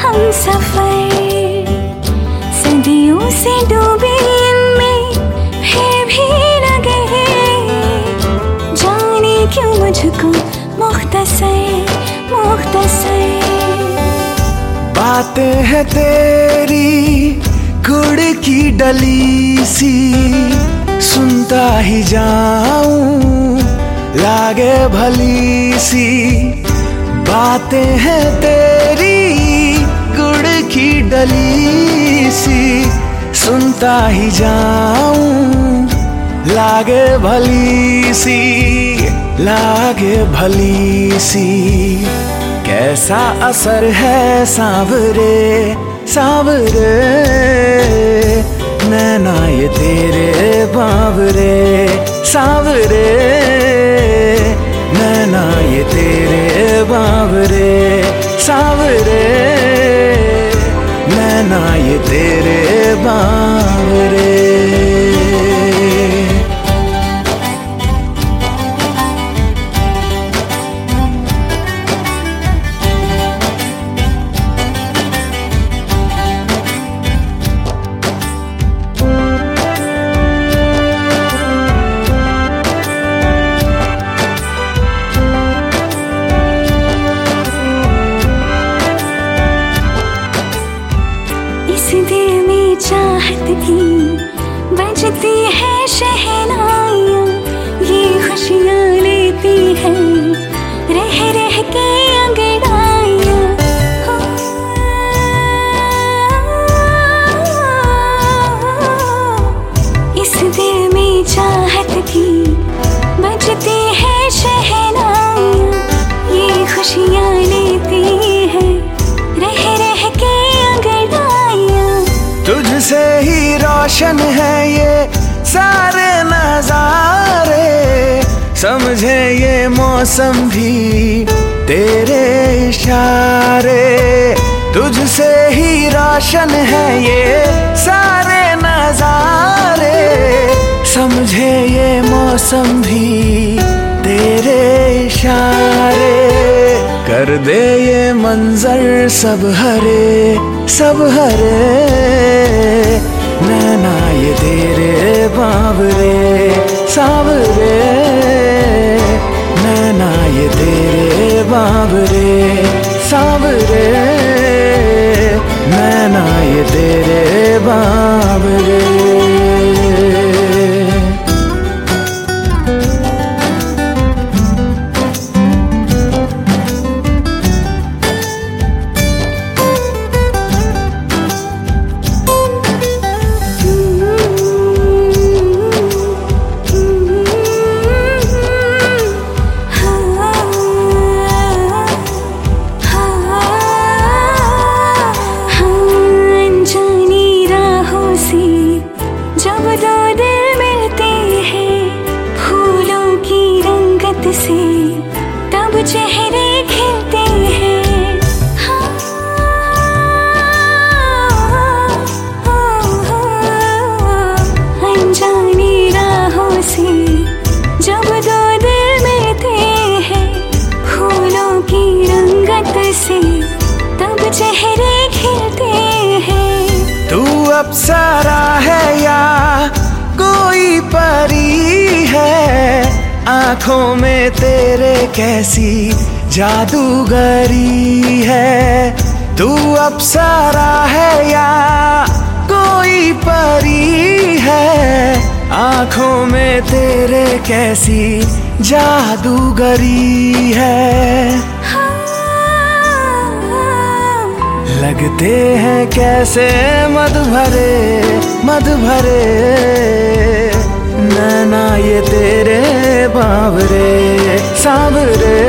हम सफर सदियों से डूबे इनमें फिर भी लगे जाने क्यों मुझको मुख्तसर मुख्तसर। बातें हैं तेरी गुड़ की डली सी, सुनता ही जाऊं लागे भली सी। बातें हैं तेरी गुड़ की डली सी, सुनता ही जाऊं लागे भली सी, लागे भली सी। कैसा असर है सांवरे सांवरे, नैना ये तेरे बावरे सांवरे, नैना ये तेरे बावरे सांवरे, नैना ये तेरे बावरे। दिल में चाहत की बजती है शहनाइयाँ, ये खुशियाँ लेती है रह रह के अंगड़ाइयाँ। इस दिल में चाहत की बजती है शहनाइयाँ, ये खुशियाँ लेती है रह रह के अंगड़ाइयाँ। तुझसे ही रोशन है ये सारे नजारे, समझे ये मौसम भी तेरे इशारे। तुझसे ही रोशन है ये सारे नजारे, समझे ये मौसम भी तेरे इशारे। कर दे ये मंजर सब हरे सब हरे, नैना ये तेरे बावरे सांवरे, नैना ये तेरे बावरे सांवरे, नैना ये तेरे बावरे। जब दो दिल मिलते हैं फूलों की रंगत से, तब चेहरे खिलते हैं। अनजानी राहों से जब दो दिल मिलते हैं फूलों की रंगत से, तब चेहरे खिलते हैं। तू अप्सरा है या कोई परी है, आंखों में तेरे कैसी जादूगरी है। तू अप्सरा है या कोई परी है, आंखों में तेरे कैसी जादूगरी है। लगते हैं कैसे मद भरे, नैना ये तेरे बावरे सांवरे,